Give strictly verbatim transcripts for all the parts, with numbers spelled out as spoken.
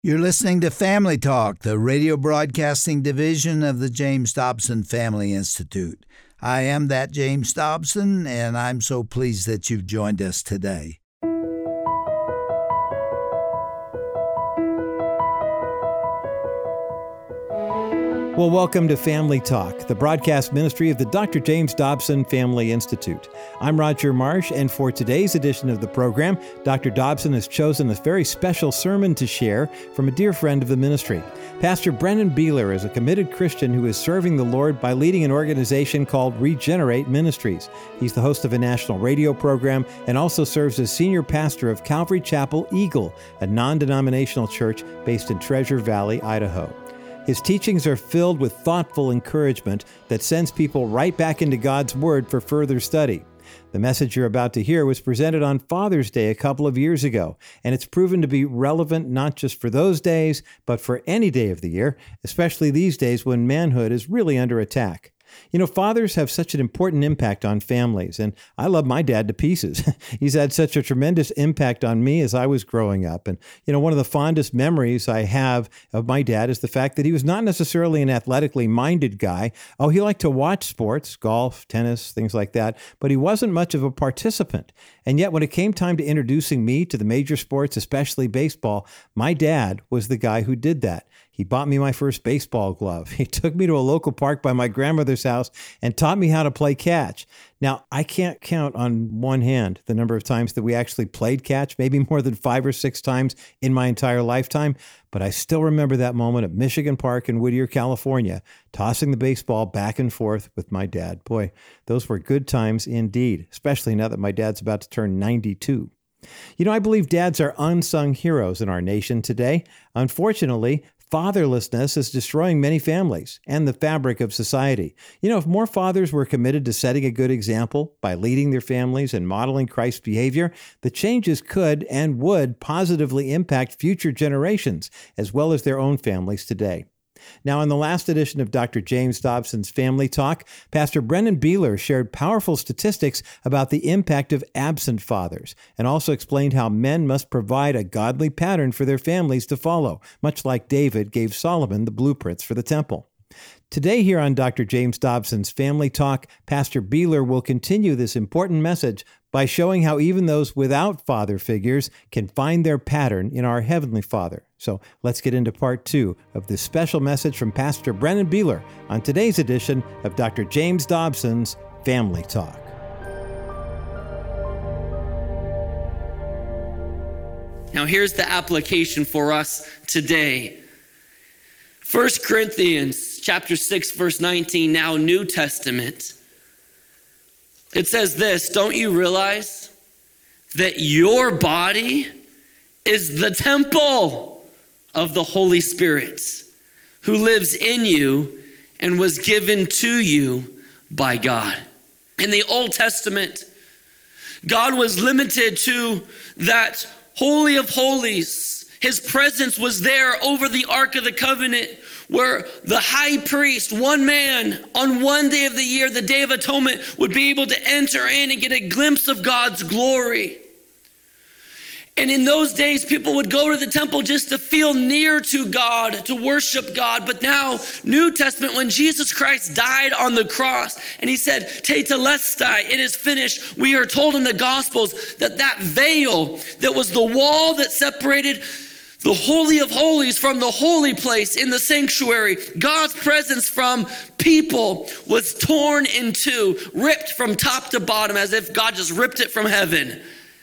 You're listening to Family Talk, the radio broadcasting division of the James Dobson Family Institute. I am that James Dobson, and I'm so pleased that you've joined us today. Well, welcome to Family Talk, the broadcast ministry of the Doctor James Dobson Family Institute. I'm Roger Marsh, and for today's edition of the program, Doctor Dobson has chosen a very special sermon to share from a dear friend of the ministry. Pastor Brennan Beeler is a committed Christian who is serving the Lord by leading an organization called Regenerate Ministries. He's the host of a national radio program and also serves as senior pastor of Calvary Chapel Eagle, a non-denominational church based in Treasure Valley, Idaho. His teachings are filled with thoughtful encouragement that sends people right back into God's Word for further study. The message you're about to hear was presented on Father's Day a couple of years ago, and it's proven to be relevant not just for those days, but for any day of the year, especially these days when manhood is really under attack. You know, fathers have such an important impact on families, and I love my dad to pieces. He's had such a tremendous impact on me as I was growing up. And, you know, one of the fondest memories I have of my dad is the fact that he was not necessarily an athletically minded guy. Oh, he liked to watch sports, golf, tennis, things like that, but he wasn't much of a participant. And yet when it came time to introducing me to the major sports, especially baseball, my dad was the guy who did that. He bought me my first baseball glove. He took me to a local park by my grandmother's house and taught me how to play catch. Now, I can't count on one hand the number of times that we actually played catch, maybe more than five or six times in my entire lifetime. But I still remember that moment at Michigan Park in Whittier, California, tossing the baseball back and forth with my dad. Boy, those were good times indeed, especially now that my dad's about to turn ninety-two. You know, I believe dads are unsung heroes in our nation today. Unfortunately, fatherlessness is destroying many families and the fabric of society. You know, if more fathers were committed to setting a good example by leading their families and modeling Christ's behavior, the changes could and would positively impact future generations as well as their own families today. Now, in the last edition of Doctor James Dobson's Family Talk, Pastor Brennan Beeler shared powerful statistics about the impact of absent fathers and also explained how men must provide a godly pattern for their families to follow, much like David gave Solomon the blueprints for the temple. Today here on Doctor James Dobson's Family Talk, Pastor Beeler will continue this important message by showing how even those without father figures can find their pattern in our Heavenly Father. So let's get into part two of this special message from Pastor Brennan Beeler on today's edition of Doctor James Dobson's Family Talk. Now here's the application for us today. First Corinthians chapter six, verse nineteen, now New Testament. It says this, don't you realize that your body is the temple of the Holy Spirit who lives in you and was given to you by God? In the Old Testament, God was limited to that Holy of Holies. His presence was there over the Ark of the Covenant, where the high priest, one man, on one day of the year, the Day of Atonement, would be able to enter in and get a glimpse of God's glory. And in those days, people would go to the temple just to feel near to God, to worship God. But now, New Testament, when Jesus Christ died on the cross, and he said, Tetelestai, it is finished, we are told in the Gospels that that veil that was the wall that separated the Holy of Holies from the holy place in the sanctuary, God's presence from people, was torn in two, ripped from top to bottom as if God just ripped it from heaven.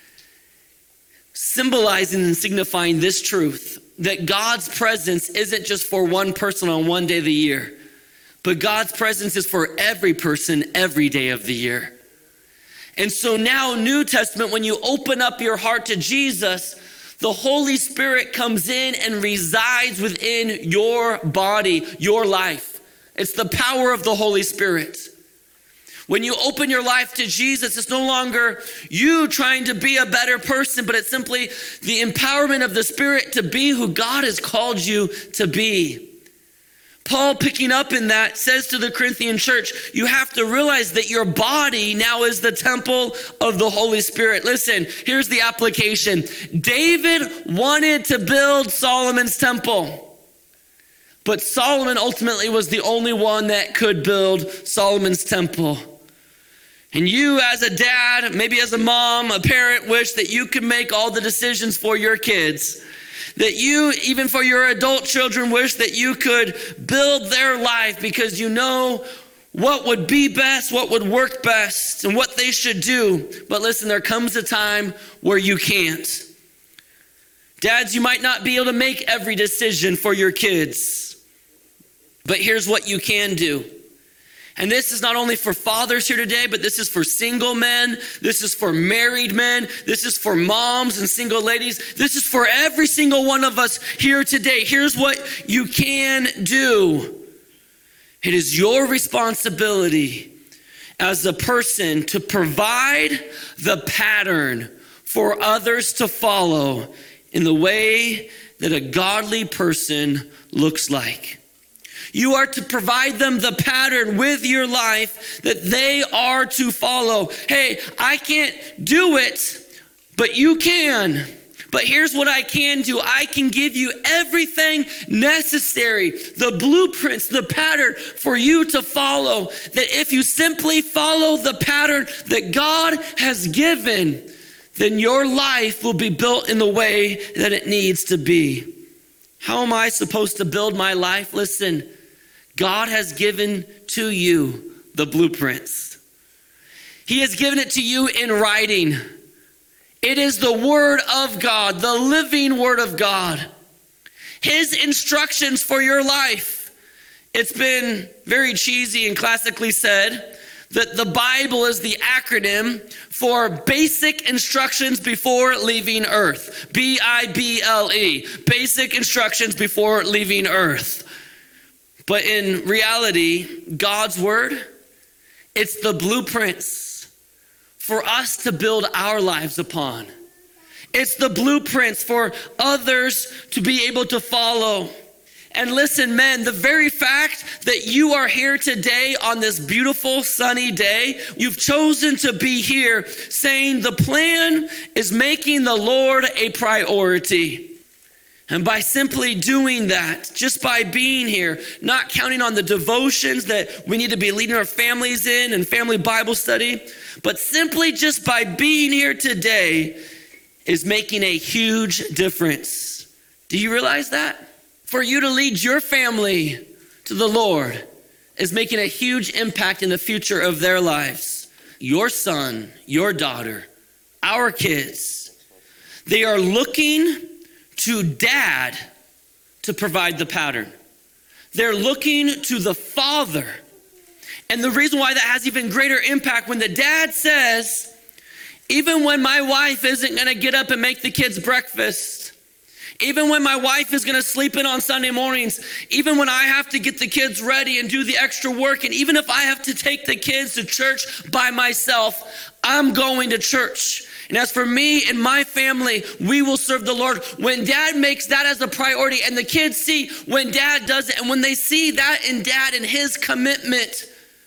Symbolizing and signifying this truth, that God's presence isn't just for one person on one day of the year, but God's presence is for every person every day of the year. And so now, New Testament, when you open up your heart to Jesus, the Holy Spirit comes in and resides within your body, your life. It's the power of the Holy Spirit. When you open your life to Jesus, it's no longer you trying to be a better person, but it's simply the empowerment of the Spirit to be who God has called you to be. Paul, picking up in that, says to the Corinthian church, you have to realize that your body now is the temple of the Holy Spirit. Listen, here's the application. David wanted to build Solomon's temple, but Solomon ultimately was the only one that could build Solomon's temple. And you as a dad, maybe as a mom, a parent, wish that you could make all the decisions for your kids. That you, even for your adult children, wish that you could build their life because you know what would be best, what would work best, and what they should do. But listen, there comes a time where you can't. Dads, you might not be able to make every decision for your kids, but here's what you can do. And this is not only for fathers here today, but this is for single men. This is for married men. This is for moms and single ladies. This is for every single one of us here today. Here's what you can do. It is your responsibility as a person to provide the pattern for others to follow in the way that a godly person looks like. You are to provide them the pattern with your life that they are to follow. Hey, I can't do it, but you can. But here's what I can do. I can give you everything necessary, the blueprints, the pattern for you to follow. That if you simply follow the pattern that God has given, then your life will be built in the way that it needs to be. How am I supposed to build my life? Listen, God has given to you the blueprints. He has given it to you in writing. It is the word of God, the living word of God. His instructions for your life. It's been very cheesy and classically said that the Bible is the acronym for basic instructions before leaving earth. B I B L E, basic instructions before leaving earth. But in reality, God's word, it's the blueprints for us to build our lives upon. It's the blueprints for others to be able to follow. And listen, men, the very fact that you are here today on this beautiful sunny day, you've chosen to be here saying the plan is making the Lord a priority. And by simply doing that, just by being here, not counting on the devotions that we need to be leading our families in and family Bible study, but simply just by being here today is making a huge difference. Do you realize that? For you to lead your family to the Lord is making a huge impact in the future of their lives. Your son, your daughter, our kids, they are looking to dad to provide the pattern. They're looking to the father. And the reason why that has even greater impact, when the dad says, even when my wife isn't gonna get up and make the kids breakfast, even when my wife is gonna sleep in on Sunday mornings, even when I have to get the kids ready and do the extra work, and even if I have to take the kids to church by myself, I'm going to church. And as for me and my family, we will serve the Lord. When dad makes that as a priority and the kids see when dad does it, and when they see that in dad and his commitment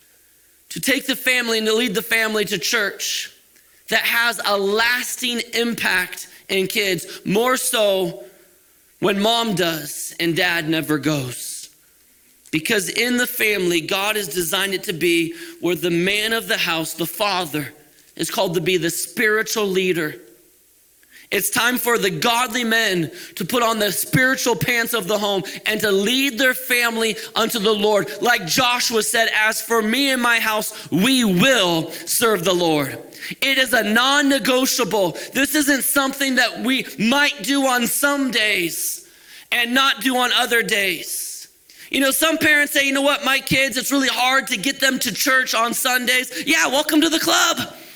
to take the family and to lead the family to church, that has a lasting impact in kids, more so when mom does and dad never goes. Because in the family, God has designed it to be where the man of the house, the father, is called to be the spiritual leader. It's time for the godly men to put on the spiritual pants of the home and to lead their family unto the Lord. Like Joshua said, as for me and my house, we will serve the Lord. It is a non-negotiable. This isn't something that we might do on some days and not do on other days. You know, some parents say, you know what, my kids, it's really hard to get them to church on Sundays. Yeah, welcome to the club.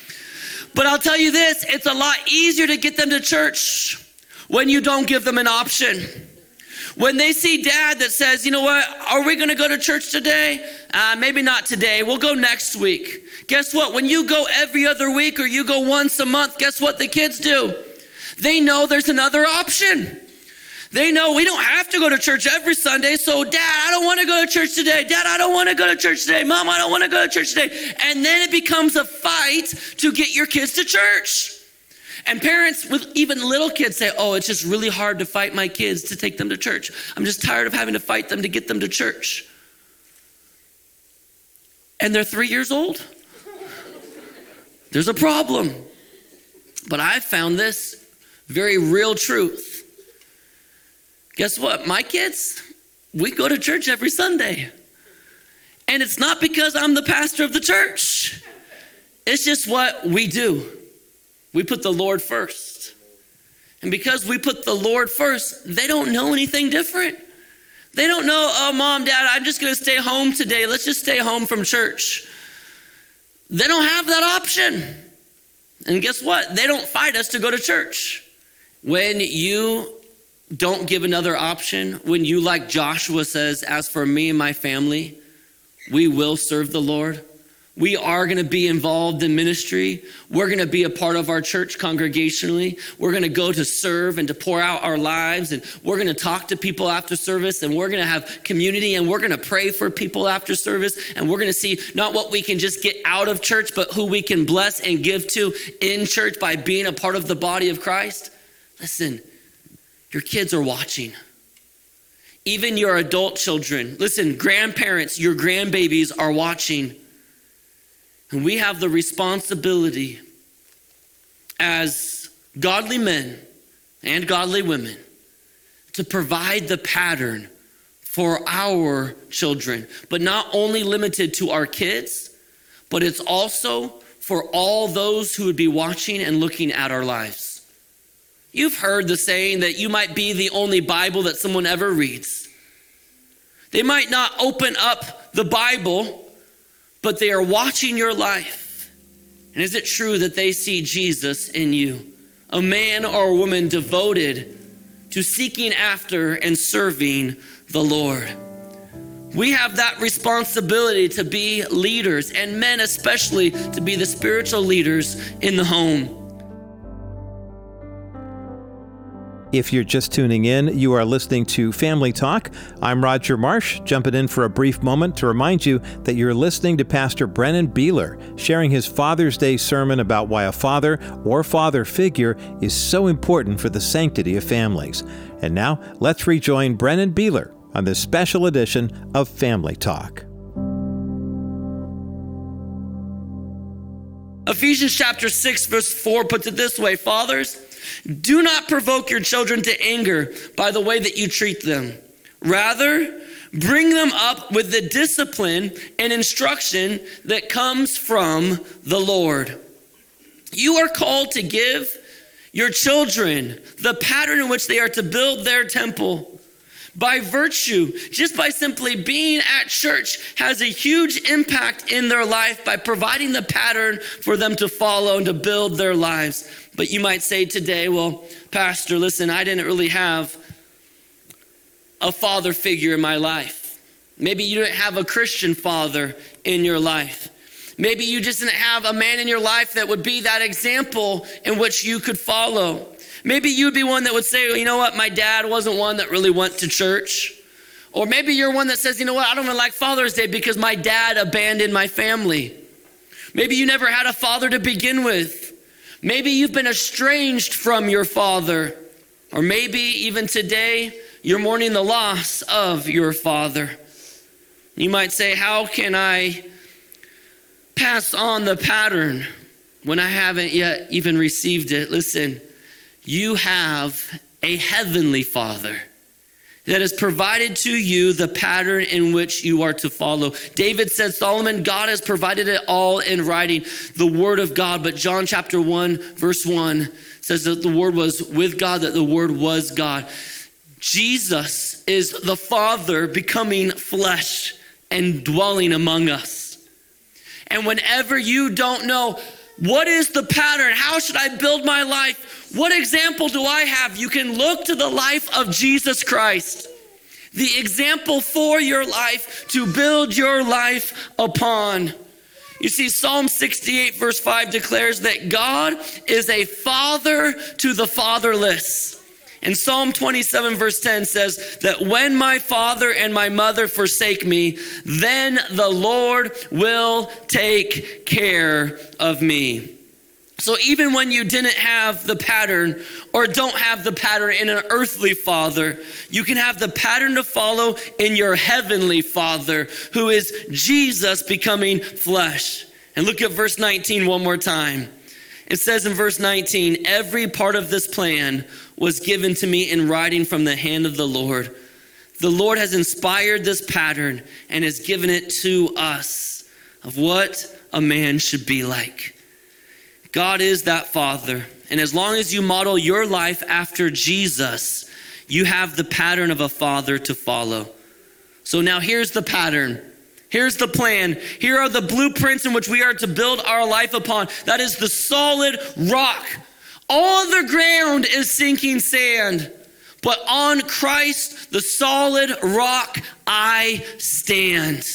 But I'll tell you this, it's a lot easier to get them to church when you don't give them an option. When they see dad that says, you know what, are we gonna go to church today? Uh, maybe not today, we'll go next week. Guess what, when you go every other week or you go once a month, guess what the kids do? They know there's another option. They know we don't have to go to church every Sunday. So Dad, I don't want to go to church today. Dad, I don't want to go to church today. Mom, I don't want to go to church today. And then it becomes a fight to get your kids to church. And parents with even little kids say, oh, it's just really hard to fight my kids to take them to church. I'm just tired of having to fight them to get them to church. And they're three years old. There's a problem. But I found this very real truth. Guess what? My kids, we go to church every Sunday. And it's not because I'm the pastor of the church. It's just what we do. We put the Lord first. And because we put the Lord first, they don't know anything different. They don't know, oh, Mom, Dad, I'm just going to stay home today. Let's just stay home from church. They don't have that option. And guess what? They don't fight us to go to church. When you don't give another option, when you, like Joshua says, as for me and my family, we will serve the Lord. We are going to be involved in ministry. We're going to be a part of our church congregationally. We're going to go to serve and to pour out our lives. And we're going to talk to people after service. And we're going to have community. And we're going to pray for people after service. And we're going to see not what we can just get out of church, but who we can bless and give to in church by being a part of the body of Christ. Listen, your kids are watching. Even your adult children. Listen, grandparents, your grandbabies are watching. And we have the responsibility as godly men and godly women to provide the pattern for our children, but not only limited to our kids, but it's also for all those who would be watching and looking at our lives. You've heard the saying that you might be the only Bible that someone ever reads. They might not open up the Bible, but they are watching your life. And is it true that they see Jesus in you? A man or a woman devoted to seeking after and serving the Lord. We have that responsibility to be leaders, and men especially to be the spiritual leaders in the home. If you're just tuning in, you are listening to Family Talk. I'm Roger Marsh, jumping in for a brief moment to remind you that you're listening to Pastor Brennan Beeler sharing his Father's Day sermon about why a father or father figure is so important for the sanctity of families. And now, let's rejoin Brennan Beeler on this special edition of Family Talk. Ephesians chapter six, verse four puts it this way: Fathers, do not provoke your children to anger by the way that you treat them. Rather, bring them up with the discipline and instruction that comes from the Lord. You are called to give your children the pattern in which they are to build their temple. By virtue, just by simply being at church has a huge impact in their life by providing the pattern for them to follow and to build their lives. But you might say today, well, Pastor, listen, I didn't really have a father figure in my life. Maybe you didn't have a Christian father in your life. Maybe you just didn't have a man in your life that would be that example in which you could follow. Maybe you'd be one that would say, well, you know what, my dad wasn't one that really went to church. Or maybe you're one that says, you know what, I don't even like Father's Day because my dad abandoned my family. Maybe you never had a father to begin with. Maybe you've been estranged from your father. Or maybe even today, you're mourning the loss of your father. You might say, how can I pass on the pattern when I haven't yet even received it? Listen, you have a heavenly Father that has provided to you the pattern in which you are to follow. David said, Solomon, God has provided it all in writing, the word of God. But John chapter one, verse one says that the word was with God, that the word was God. Jesus is the Father becoming flesh and dwelling among us. And whenever you don't know, what is the pattern? How should I build my life? What example do I have? You can look to the life of Jesus Christ, the example for your life to build your life upon. You see, Psalm sixty-eight verse five declares that God is a father to the fatherless And Psalm twenty-seven verse ten says that when my father and my mother forsake me, then the Lord will take care of me. So even when you didn't have the pattern or don't have the pattern in an earthly father, you can have the pattern to follow in your heavenly Father, who is Jesus becoming flesh. And look at verse nineteen one more time. It says in verse nineteen, every part of this plan was given to me in writing from the hand of the Lord. The Lord has inspired this pattern and has given it to us of what a man should be like. God is that Father. And as long as you model your life after Jesus, you have the pattern of a father to follow. So now here's the pattern. Here's the plan. Here are the blueprints in which we are to build our life upon. That is the solid rock. All the ground is sinking sand. But on Christ, the solid rock, I stand.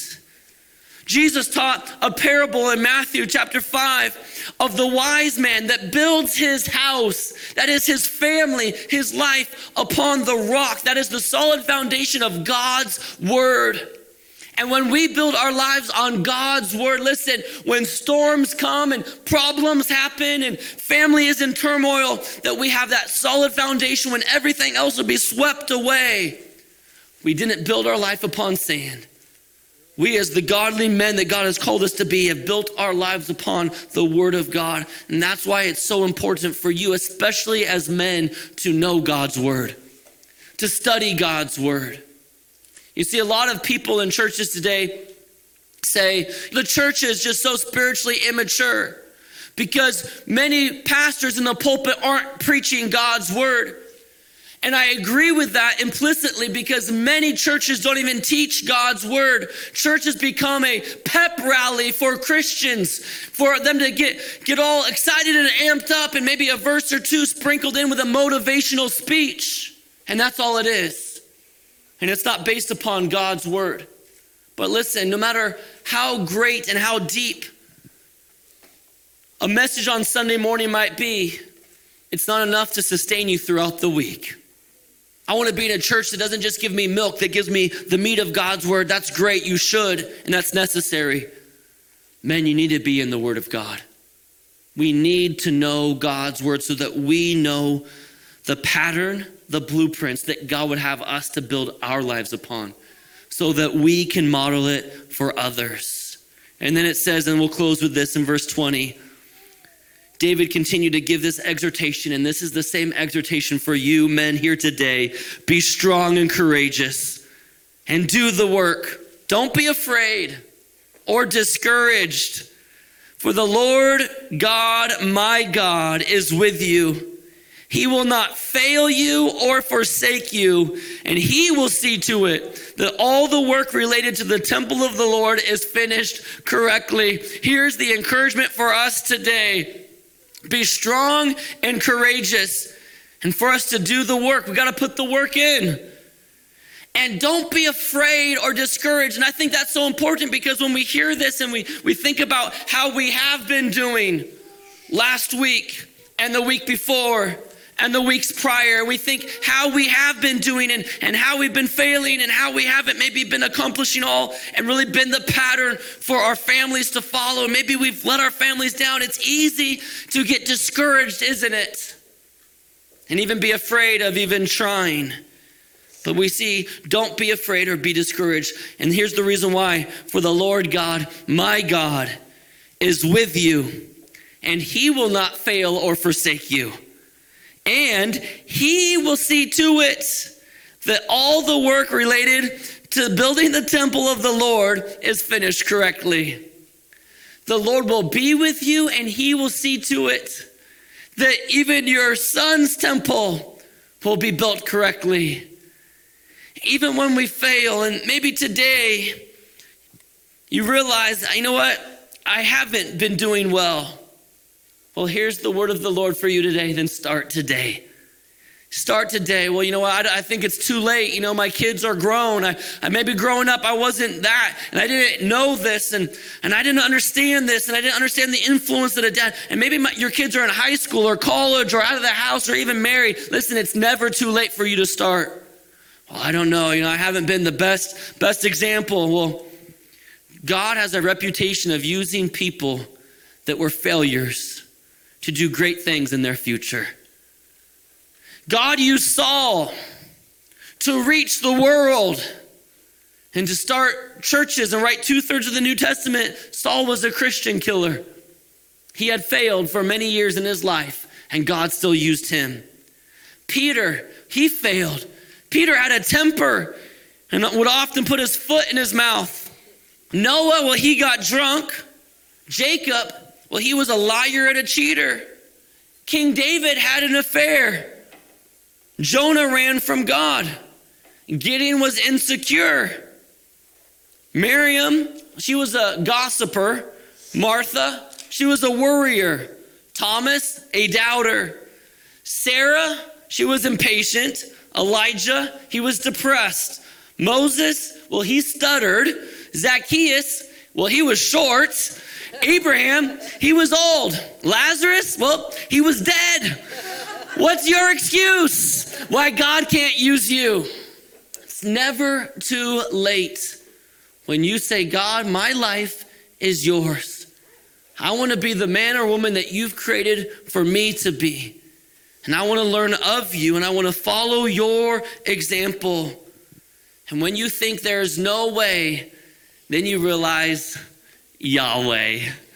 Jesus taught a parable in Matthew chapter five of the wise man that builds his house, that is his family, his life upon the rock. That is the solid foundation of God's word. And when we build our lives on God's word, listen, when storms come and problems happen and family is in turmoil, that we have that solid foundation when everything else will be swept away. We didn't build our life upon sand. We, as the godly men that God has called us to be, have built our lives upon the word of God. And that's why it's so important for you, especially as men, to know God's word, to study God's word. You see, a lot of people in churches today say the church is just so spiritually immature because many pastors in the pulpit aren't preaching God's word. And I agree with that implicitly because many churches don't even teach God's word. Churches become a pep rally for Christians, for them to get, get all excited and amped up and maybe a verse or two sprinkled in with a motivational speech. And that's all it is. And it's not based upon God's word. But listen, no matter how great and how deep a message on Sunday morning might be, it's not enough to sustain you throughout the week. I want to be in a church that doesn't just give me milk, that gives me the meat of God's word. That's great, you should, and that's necessary. Men, you need to be in the word of God. We need to know God's word so that we know the pattern, the blueprints that God would have us to build our lives upon so that we can model it for others. And then it says, and we'll close with this in verse twenty, David continued to give this exhortation, and this is the same exhortation for you men here today. Be strong and courageous and do the work. Don't be afraid or discouraged, for the Lord God, my God, is with you. He will not fail you or forsake you, and he will see to it that all the work related to the temple of the Lord is finished correctly. Here's the encouragement for us today. Be strong and courageous. And for us to do the work, we got to put the work in. And don't be afraid or discouraged. And I think that's so important because when we hear this and we, we think about how we have been doing last week and the week before and the weeks prior, we think how we have been doing and, and how we've been failing and how we haven't maybe been accomplishing all and really been the pattern for our families to follow. Maybe we've let our families down. It's easy to get discouraged, isn't it? And even be afraid of even trying. But we see, don't be afraid or be discouraged. And here's the reason why. For the Lord God, my God, is with you, and he will not fail or forsake you. And he will see to it that all the work related to building the temple of the Lord is finished correctly. The Lord will be with you, and he will see to it that even your son's temple will be built correctly. Even when we fail, and maybe today you realize, you know what? I haven't been doing well. Well, here's the word of the Lord for you today. Then start today. Start today. Well, you know what? I, I think it's too late. You know, my kids are grown. I, I maybe growing up, I wasn't that. And I didn't know this. And, and I didn't understand this. And I didn't understand the influence that a dad. And maybe my, your kids are in high school or college or out of the house or even married. Listen, it's never too late for you to start. Well, I don't know. You know, I haven't been the best, best example. Well, God has a reputation of using people that were failures to do great things in their future. God used Saul to reach the world and to start churches and write two-thirds of the New Testament. Saul was a Christian killer. He had failed for many years in his life, and God still used him. Peter, he failed. Peter had a temper and would often put his foot in his mouth. Noah, well, he got drunk. Jacob, well, he was a liar and a cheater. King David had an affair. Jonah ran from God. Gideon was insecure. Miriam, she was a gossiper. Martha, she was a worrier. Thomas, a doubter. Sarah, she was impatient. Elijah, he was depressed. Moses, well, he stuttered. Zacchaeus, well, he was short. Abraham, he was old. Lazarus, well, he was dead. What's your excuse why God can't use you? It's never too late when you say, God, my life is yours. I want to be the man or woman that you've created for me to be. And I want to learn of you, and I want to follow your example. And when you think there's no way, then you realize Yahweh.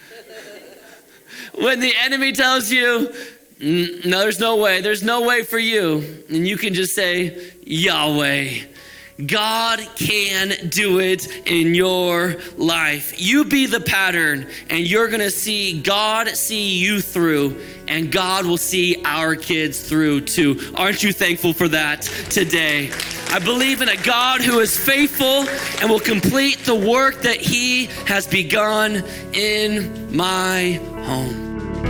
When the enemy tells you, no, there's no way. There's no way for you. And you can just say, Yahweh. God can do it in your life. You be the pattern, and you're going to see God see you through, and God will see our kids through too. Aren't you thankful for that today? I believe in a God who is faithful and will complete the work that he has begun in my home.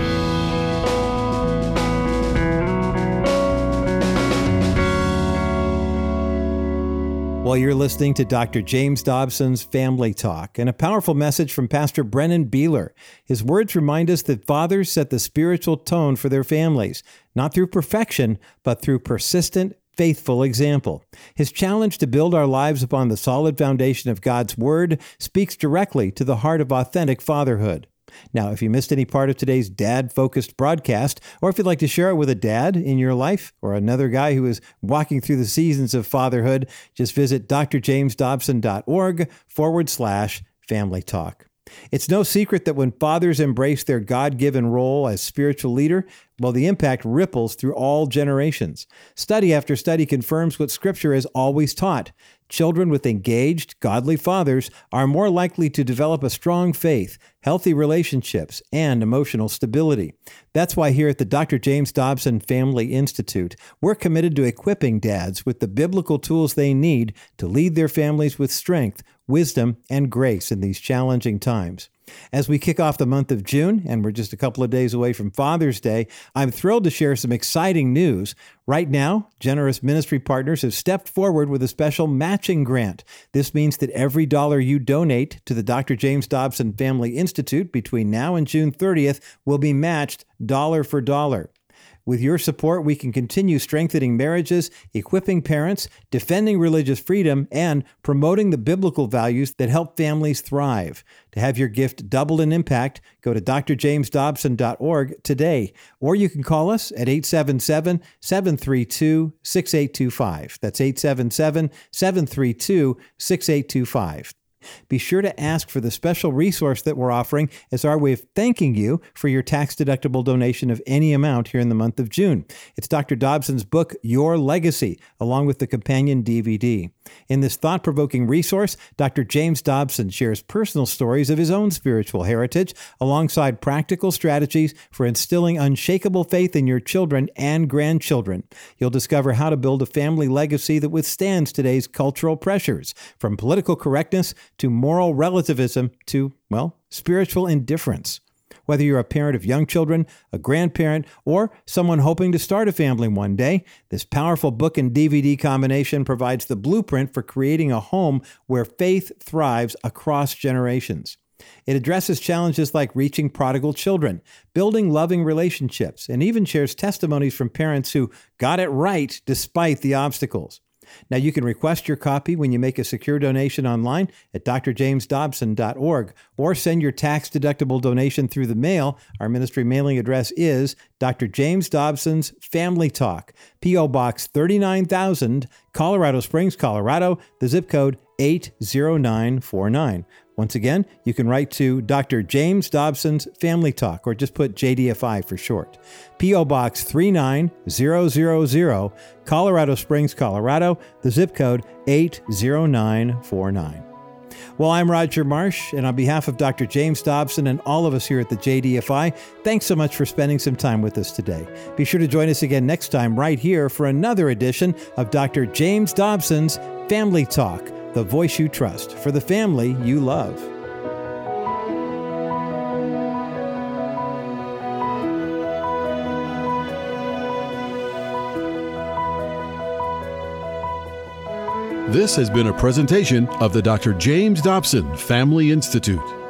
Well, you're listening to Doctor James Dobson's Family Talk and a powerful message from Pastor Brennan Beeler. His words remind us that fathers set the spiritual tone for their families, not through perfection, but through persistent, faithful example. His challenge to build our lives upon the solid foundation of God's Word speaks directly to the heart of authentic fatherhood. Now, if you missed any part of today's dad-focused broadcast, or if you'd like to share it with a dad in your life or another guy who is walking through the seasons of fatherhood, just visit drjamesdobson.org forward slash family talk. It's no secret that when fathers embrace their God-given role as spiritual leader, well, the impact ripples through all generations. Study after study confirms what Scripture has always taught. Children with engaged, godly fathers are more likely to develop a strong faith, healthy relationships, and emotional stability. That's why here at the Doctor James Dobson Family Institute, we're committed to equipping dads with the biblical tools they need to lead their families with strength, wisdom, and grace in these challenging times. As we kick off the month of June, and we're just a couple of days away from Father's Day, I'm thrilled to share some exciting news. Right now, generous ministry partners have stepped forward with a special matching grant. This means that every dollar you donate to the Doctor James Dobson Family Institute between now and June thirtieth will be matched dollar for dollar. With your support, we can continue strengthening marriages, equipping parents, defending religious freedom, and promoting the biblical values that help families thrive. To have your gift doubled in impact, go to d r james dobson dot org today, or you can call us at eight seven seven, seven three two, six eight two five. That's eight seven seven, seven three two, six eight two five. Be sure to ask for the special resource that we're offering as our way of thanking you for your tax-deductible donation of any amount here in the month of June. It's Doctor Dobson's book, Your Legacy, along with the companion D V D. In this thought-provoking resource, Doctor James Dobson shares personal stories of his own spiritual heritage alongside practical strategies for instilling unshakable faith in your children and grandchildren. You'll discover how to build a family legacy that withstands today's cultural pressures, from political correctness to moral relativism to, well, spiritual indifference. Whether you're a parent of young children, a grandparent, or someone hoping to start a family one day, this powerful book and D V D combination provides the blueprint for creating a home where faith thrives across generations. It addresses challenges like reaching prodigal children, building loving relationships, and even shares testimonies from parents who got it right despite the obstacles. Now, you can request your copy when you make a secure donation online at d r james dobson dot org or send your tax-deductible donation through the mail. Our ministry mailing address is Doctor James Dobson's Family Talk, P O. Box thirty-nine thousand, Colorado Springs, Colorado, the zip code eight zero nine four nine. Once again, you can write to Doctor James Dobson's Family Talk, or just put J D F I for short. P O. Box three nine zero zero zero, Colorado Springs, Colorado, the zip code eight zero nine four nine. Well, I'm Roger Marsh, and on behalf of Doctor James Dobson and all of us here at the J D F I, thanks so much for spending some time with us today. Be sure to join us again next time right here for another edition of Doctor James Dobson's Family Talk, the voice you trust for the family you love. This has been a presentation of the Doctor James Dobson Family Institute.